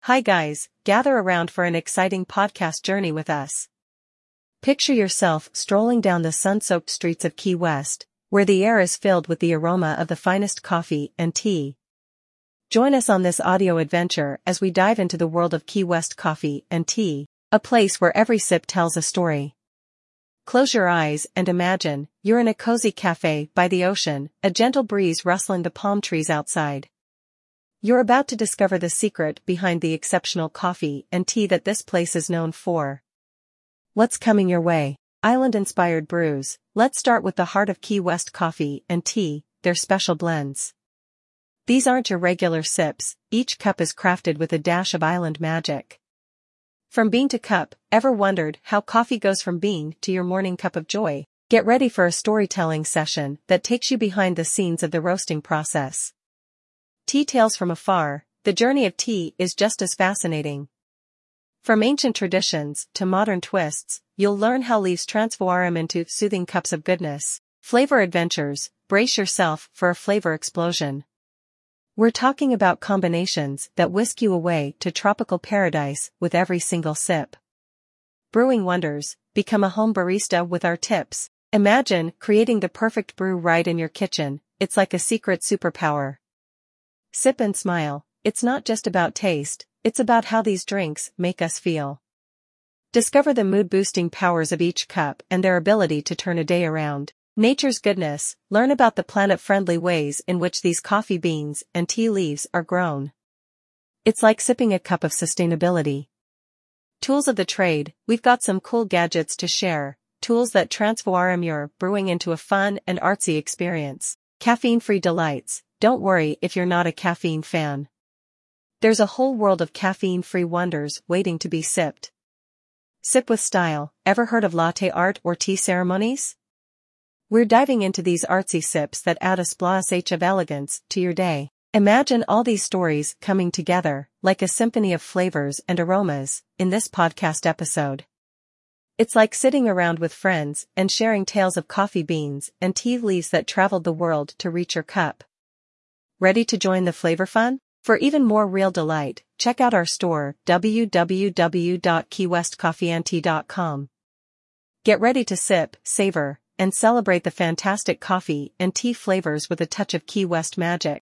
Hi guys, gather around for an exciting podcast journey with us. Picture yourself strolling down the sun-soaked streets of Key West, where the air is filled with the aroma of the finest coffee and tea. Join us on this audio adventure as we dive into the world of Key West coffee and tea, a place where every sip tells a story. Close your eyes and imagine you're in a cozy cafe by the ocean, a gentle breeze rustling the palm trees outside. You're about to discover the secret behind the exceptional coffee and tea that this place is known for. What's coming your way? Island-inspired brews. Let's start with the heart of Key West coffee and tea, their special blends. These aren't your regular sips, each cup is crafted with a dash of island magic. From bean to cup, ever wondered how coffee goes from bean to your morning cup of joy? Get ready for a storytelling session that takes you behind the scenes of the roasting process. Tea tales from afar, the journey of tea is just as fascinating. From ancient traditions to modern twists, you'll learn how leaves transform into soothing cups of goodness. Flavor adventures, brace yourself for a flavor explosion. We're talking about combinations that whisk you away to tropical paradise with every single sip. Brewing wonders, become a home barista with our tips. Imagine creating the perfect brew right in your kitchen, it's like a secret superpower. Sip and smile, it's not just about taste, it's about how these drinks make us feel. Discover the mood-boosting powers of each cup and their ability to turn a day around. Nature's goodness, learn about the planet-friendly ways in which these coffee beans and tea leaves are grown. It's like sipping a cup of sustainability. Tools of the trade, we've got some cool gadgets to share, tools that transform your brewing into a fun and artsy experience. Caffeine-free delights. Don't worry if you're not a caffeine fan. There's a whole world of caffeine-free wonders waiting to be sipped. Sip with style. Ever heard of latte art or tea ceremonies? We're diving into these artsy sips that add a splash of elegance to your day. Imagine all these stories coming together, like a symphony of flavors and aromas, in this podcast episode. It's like sitting around with friends and sharing tales of coffee beans and tea leaves that traveled the world to reach your cup. Ready to join the flavor fun? For even more real delight, check out our store, www.keywestcoffeeandtea.com. Get ready to sip, savor, and celebrate the fantastic coffee and tea flavors with a touch of Key West magic.